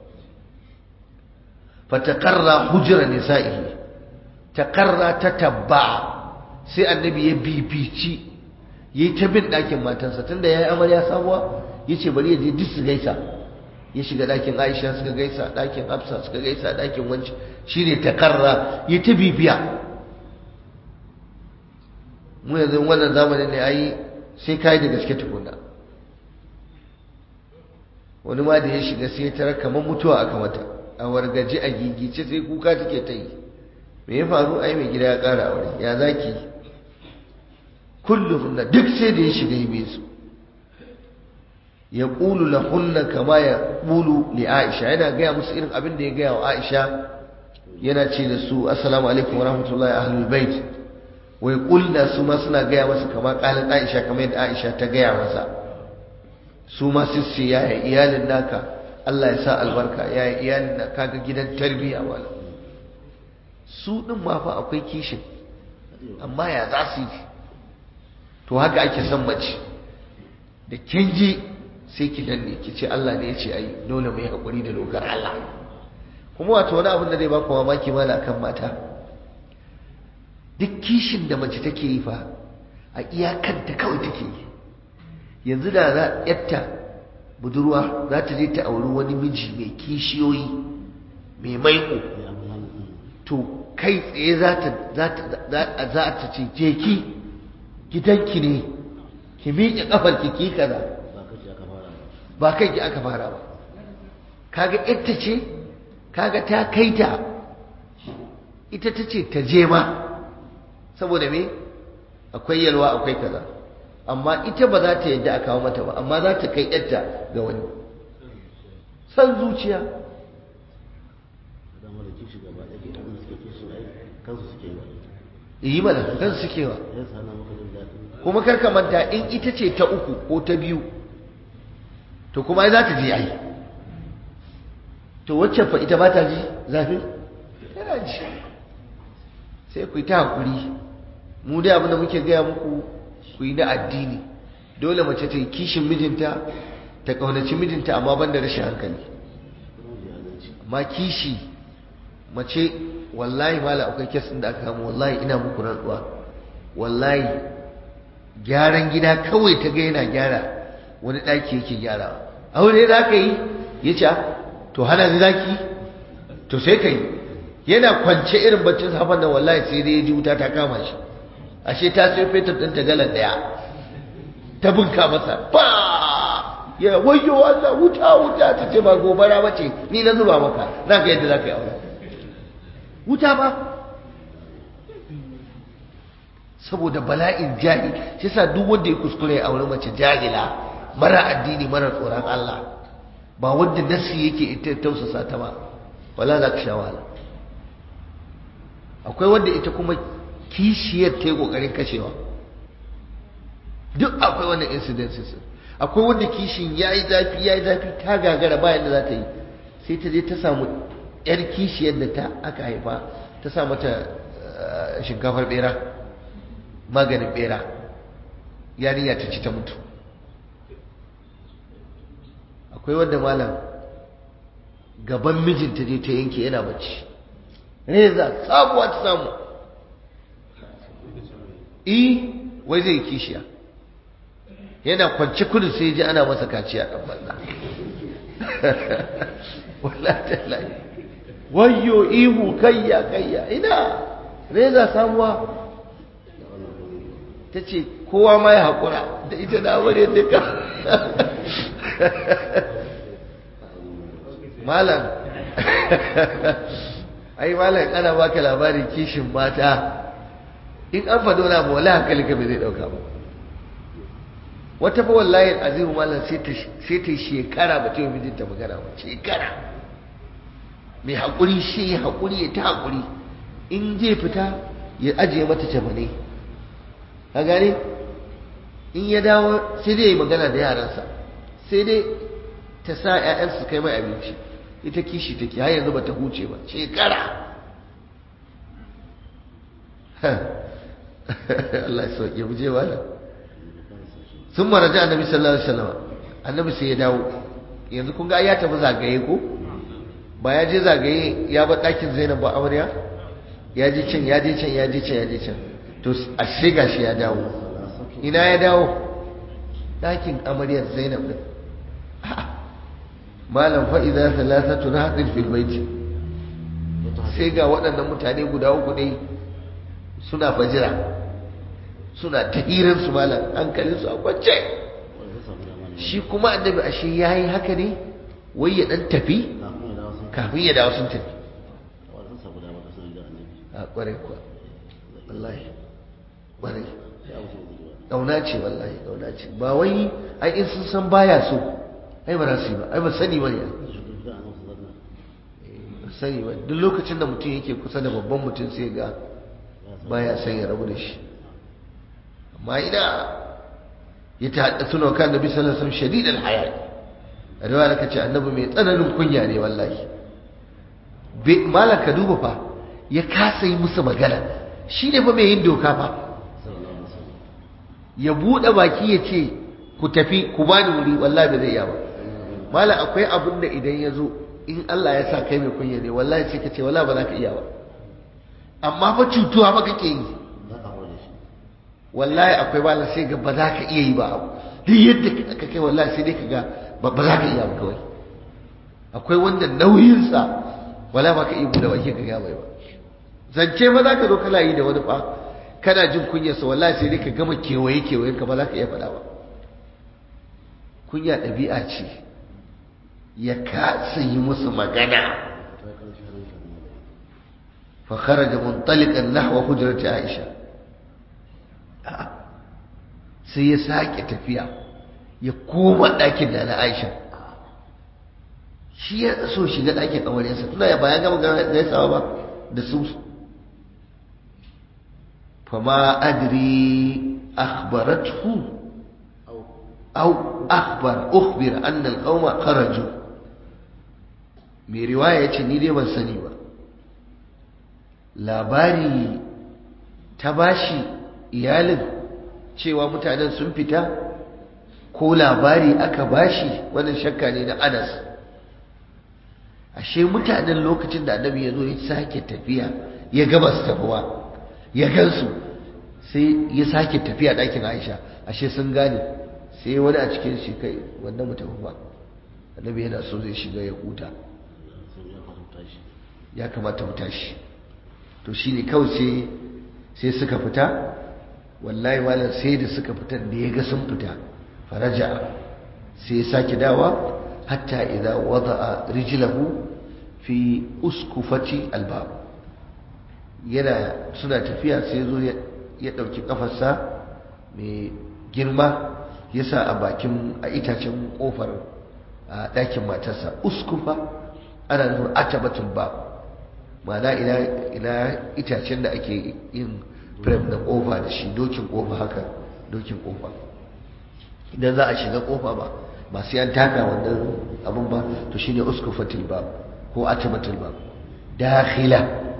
Fataqarra hujra nisa'ihi, taqarra tatabba, sai annabi ya bibici yayi ta bin ɗakin matansa tunda yayi amarya sabuwa, yace bari ya je duk su gaisa. Ya shiga ɗakin Aisha suka gaisa, ɗakin Hafsa suka gaisa, ɗakin wanci, shine taqarra, ya ta bibiya. Mu yanzu wannan zamanin ne ai sai kai da gaske tukuna. Wani ma da ya shiga sai ya tarar kamar mutuwa aka mata, a wargaje a gigice sai kuka take ta yi. Me ya faru? Ai mai gida ya ƙara aure, ya zaki? Kulluhunna duk sai da ya shiga yi su. Ya ƙulu lahunna kama ya ƙulu li Aisha, yana gaya musu irin abin da ya gaya wa Aisha, yana ce da su assalamu alaikum wa rahmatullahi ahlul bait. Wai ƙulna su ma suna gaya masa kama ƙalin Aisha, kamar yadda Aisha ta gaya masa. Su ma su ce yaya iyalin naka, Allah ya sa albarka, yaya iyalin naka, kaga gidan tarbiyya wala. Su ɗin ma fa akwai kishin, amma ya za su yi? To haka ake son mace, da kin ji sai ki danne ki ce Allah ne ya ce ai dole mu yi hakuri da dokar Allah. Kuma wato wani abin da zai baku mamaki mala kan mata, duk kishin da mace take yi fa a iyakanta kawai take yi. Yanzu da za yatta budurwa za ta je ta auri wani miji mai kishiyoyi mai maiko, to kai tsaye za ta ce je ki gidanki ne ki miƙe ƙafarki ki kaza, ba kai ki aka fara ba. Kaga ita ce, kaga ta kaita, ita ta ce ta je ma, saboda me akwai yalwa akwai kaza, amma ita ba za ta yadda a kawo mata ba, amma za ta kai yarta ga wani. San zuciya. Yi mana kansu suke wa. Kuma karka manta in ita ce ta uku ko ta biyu, to kuma za ta je ai. To wacce fa ita ba ta ji zafi? Tana ji. Sai ku yi ta haƙuri. Mu dai abin da muke gaya muku, ku yi na addini. Dole mace ta yi kishin mijinta, ta ƙaunaci mijinta, amma ban da rashin hankali. Amma kishi mace, wallahi mala akwai kesin da aka kama, wallahi ina muku rantsuwa, wallahi gyaran gida kawai ta ga yana gyara, wani ɗaki yake gyarawa. Aure za ka yi? Ya ce, to hana ni zaki? To sai ka yi. Yana kwance irin baccin safan nan, wallahi sai dai ya ji wuta ta kama shi. Ashe ta sai fetur ɗin ta galan ɗaya, ta bunka masa, ba ya wayo Allah, wuta ta ce ba gobara ba ce, ni na zuba maka, na ga yadda za ka yi aure. Wuta ba. Saboda bala'in jahil, shi yasa duk wanda ya kuskure ya aure mace jahila, mara addini, mara tsoron Allah, ba wanda nasi yake ita tausasa ta ba, wala za ka sha wahala. Akwai wanda ita kuma kishiyar ta yi kokarin kashewa, duk akwai wannan incidences. Akwai wanda kishin ya yi zafi ta gagara bayan da za ta yi, sai ta je ta samu yar kishiyar da ta aka haifa, ta sa mata shinkafar bera, maganin bera, yarinya ta ci ta mutu. Akwai wanda malam gaban mijinta je ta yanke yana bacci, reza sabuwa ta samu, wai zai kishiya yana kwance kudu sai ji ana masa kaciya dan banza wallahi tallahi wayyo ihu kayya ina reza samuwa tace kowa ma ya hakura da ita da aure duka malam ai malam ana baka labarin kishin mata in an fado na ba wallahi hankali ka bai zai dauka ba wata fa wallahi azimu malam sai ta shekara ba ta yi mijinta magana ba shekara mai haƙuri shi haƙuri ya ta haƙuri in zai fita ya ajiye mata cefane ka gane in ya dawo sai dai ya yi magana da yaransa sai dai ta sa 'ya'yansu kai mai abinci ita kishi take har yanzu ba ta huce ba shekara Allah ya sauke mu je wala sun maraja annabi sallallahu alaihi wasallam annabi sai ya dawo yanzu kun ga ya tafi zagaye ko ba ya je zagaye ya ba ɗakin Zainab ba amarya ya je can ya je can ya je can ya je can to a shiga shi ya dawo ina ya dawo ɗakin amaryar Zainab din malam fa idza thalathatu rahatin fil bait sai ga waɗannan mutane guda uku ne suna fajira suna ta hirar su malam hankalin su a kwance shi kuma annabi ashe yayi haka ne wai ya dan tafi kafin ya dawo sun tafi a kwarai kuwa wallahi kwarai dauna ce wallahi dauna ce ba wai ai in sun san baya so ai ba za su yi ba ai ba sani ba ne sani ba duk lokacin da mutum yake kusa da babban mutum sai ga baya son ya rabu da shi amma ina ya tahaddathu na kan nabi sallallahu alaihi wasallam shadid al-haya a riwaya kace annabi mai tsananin kunya ne wallahi malaka duba fa ya kasa yi musu magana shi ne fa mai yin doka fa ya buɗe baki ya ce ku tafi ku bani wuri wallahi ba zai iya ba malam akwai abin da idan ya zo in Allah ya sa kai mai kunya ne wallahi sai ka ce wallahi ba za ka iya ba amma fa cutuwa ba kake yi wallahi akwai malam sai ga ba za ka iya yi ba duk yadda ka kai wallahi sai dai ka ga ba za ka iya ba kawai akwai wanda nauyinsa wallahi ba ka iya buɗe baki ka ga mai ba zance ba za ka zo kana yi da wani fa kana jin kunyarsa wallahi sai dai ka gama kewayen ka ba za ka iya faɗa ba kunya ɗabi'a ce ya kasa yi musu magana fa kharaja muntaliqan nahwa hujrati Aisha sai ya sake tafiya ya koma ɗakin da na Aisha shi ya so shiga ɗakin amaryansa tuna ya bayan gama gaisawa ba da su fama adri akhbarathu aw ukhbira anna al-qawma kharaju mai riwaya yace ni dai ban sani ba labari ta bashi iyalin cewa mutanen sun fita ko labari aka bashi wannan shakka ne na Anas ashe mutanen lokacin da annabi ya zo ya sake tafiya ya gaba su tafiwa ya gansu sai ya sake tafiya ɗakin Aisha ashe sun gane sai wani a cikin shi kai wannan mutum ba annabi yana so zai shiga ya huta ya kamata mu tashi to shine kawai sai suka fita wallahi malam sai da suka fita da ya ga sun fita faraja sai ya sake dawa hatta idza wada'a rijlahu fi uskufati albab yana suna tafiya sai zo ya dauki kafarsa mai girma yasa a bakin a itacen kofar a dakin matarsa uskufa ana nufin atabatul bab ma'ana ina itacen da ake yin frame na kofa da shi dokin kofa haka dokin kofa idan za a shiga kofa ba sai an taka wannan abun ba to shine uskufatul bab ko atabatul bab dakhila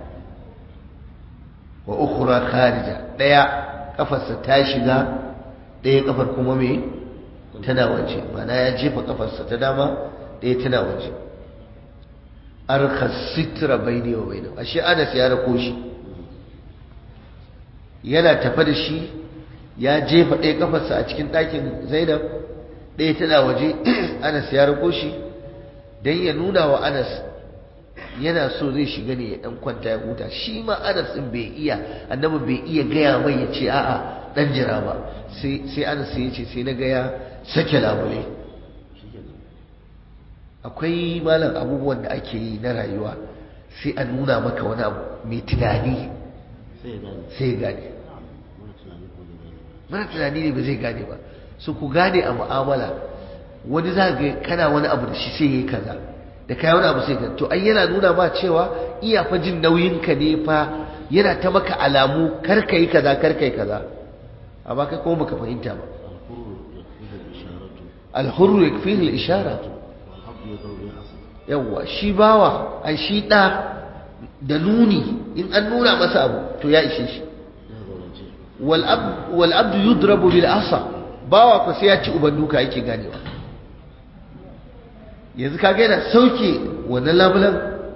wa ukhra kharija daya kafarsa ta shiga daya kafar kuma me tana waje mana ya jefa kafarsa ta dama daya tana waje arkhas sitra baini wa bainahu ashe Anas ya rako shi yana tafa da shi ya jefa ɗaya kafarsa a cikin ɗakin Zainab ɗaya tana waje Anas ya rako shi don ya nuna wa Anas yana so zai shiga ne ya ɗan kwanta ya huta shi ma Anas ɗin bai iya annabi bai iya gaya mai ya ce a'a ɗan jira ba sai Anas sai ya ce sai na gaya sake labule akwai malam abubuwan da ake yi na rayuwa sai a nuna maka wani abu mai tunani sai ya gane mara tunani ne ba zai gane ba su ku gane a mu'amala wani za ga kana wani abu da shi sai ya yi kaza da kai wani abu sai ka to ai yana nuna ma cewa iya fa jin nauyinka ne fa yana ta maka alamu kar ka yi kaza kar ka yi kaza amma kai kuma baka fahimta ba alhurru yakfihi al-ishara yawwa shi bawa ai shi da nuni in an nuna masa abu to ya ishe shi wal abdu yudrabu bil asa bawa ko sai ya ci uban duka yake ganewa yanzu kaga yana sauke wannan labulan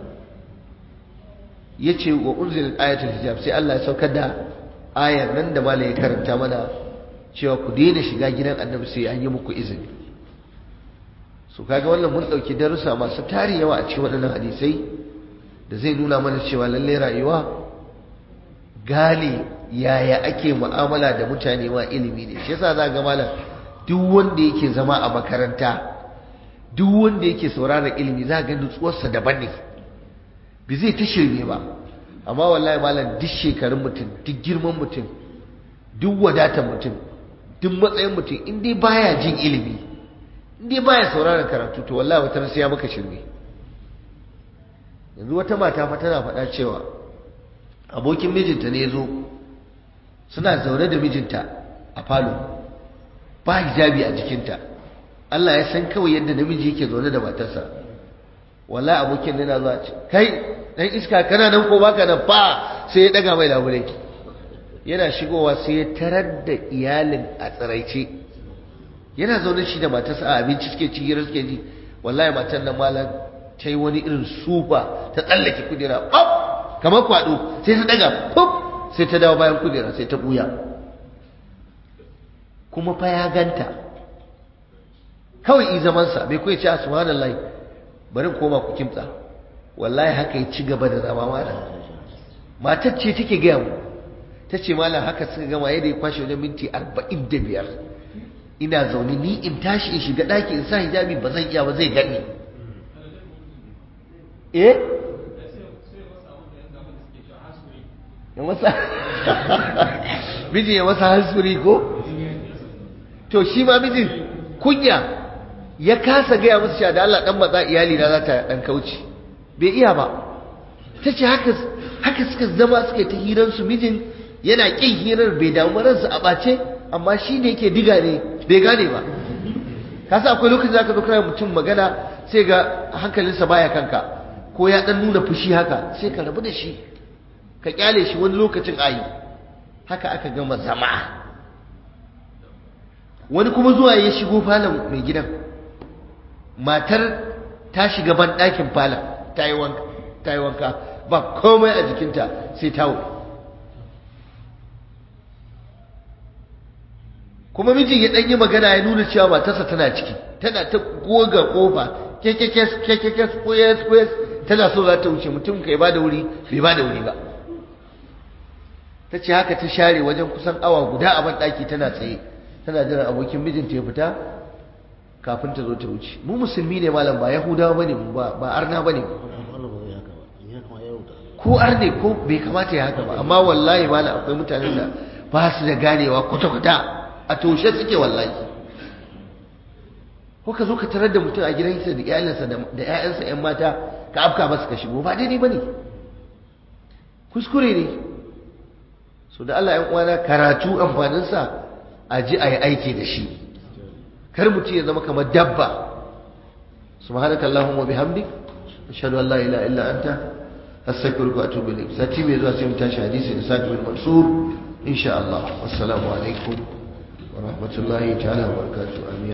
yace wa unzilat ayatul hijab sai Allah ya saukar da ayar nan da malai ya karanta mana cewa ku daina shiga gidan annabi sai an yi muku izini so kaga wannan mun dauki darussa masu tari yawa a cikin waɗannan hadisai da zai nuna mana cewa lalle rayuwa gane yaya ake mu'amala da mutane ma ilimi ne shi yasa za ga malam duk wanda yake zama a makaranta duk wanda yake sauraron ilimi za ga nutsuwarsa daban ne bai zai ta shirme ba amma wallahi malam duk shekarun mutum duk girman mutum duk wadatar mutum duk matsayin mutum in dai baya jin ilimi in dai baya sauraron karatu to wallahi wata sai ya maka shirme yanzu wata mata fa tana faɗa cewa abokin mijinta ne ya zo suna zaune da mijinta a falo ba hijabi a jikinta Allah ya san kawai yadda namiji yake zaune da matarsa wallahi abokin yana zuwa ce kai dan iska kana nan ko baka nan fa sai ya daga mai labule yana shigowa sai ya tarar da iyalin a tsaraice yana zaune shi da matarsa a abinci suke ci hira suke ji wallahi matar nan malam ta yi wani irin sufa ta tsallake kudera pop kamar kwado sai ta daga pop sai ta dawo bayan kudera sai ta buya kuma fa ya ganta kawai i zamansa bai kuwa ce subhanallahi bari koma ku kimtsa wallahi haka ya ci gaba da zama malam matar ce take gaya mu ta ce malam haka suka gama yadda ya kwashe wajen minti 45 ina zaune ni in tashi in shiga ɗaki in sa hijabi ba zan iya ba zai gani ya masa miji ya masa hasuri ko to shi ma mijin kunya ya kasa gaya masa cewa da Allah dan matsa iyali na za ta dan kauce bai iya ba tace haka suka zama suka ta hirar su mijin yana kin hirar bai damu ransa a bace amma shi ne yake diga ne bai gane ba kasa akwai lokacin zaka zo kana mutum magana sai ga hankalinsa baya kanka ko ya dan nuna fushi haka sai ka rabu da shi ka kyale shi wani lokacin ayi haka aka gama zama wani kuma zuwa ya shigo falon mai gidan matar ta shiga ban ɗakin falon ta yi wanka ba komai a jikinta sai tawo kuma mijin ya ɗanyi magana ya nuna cewa matarsa tana ciki tana ta goga ƙofa kekekes kuyes tana so za ta wuce mutum ka ba da wuri bai ba da wuri ba ta ce haka ta share wajen kusan awa guda a banɗaki tana tsaye tana jiran abokin mijinta ya fita kafin ta zo ta wuce mu musulmi ne malam ba yahudawa bane ba arna bane ko arne ko bai kamata ya haka ba amma wallahi malam akwai mutanen da ba su da ganewa kwata-kwata a toshe suke wallahi ko ka zo ka tarar da mutum a gidansa da iyalinsa da 'ya'yansa 'yan mata ka afka masa ka shigo ba daidai bane kuskure ne so da Allah 'yan uwana karatu amfaninsa a ji a yi aiki da shi kar mutum ya zama kamar dabba subhanakallahumma bihamdik ashhadu an la ilaha illa anta astaghfiruka wa atubu ilayk sati mai zuwa sai mu tashi hadisi da sa'id bin mansur insha Allah assalamu alaikum wa rahmatullahi ta'ala wa barakatuh amin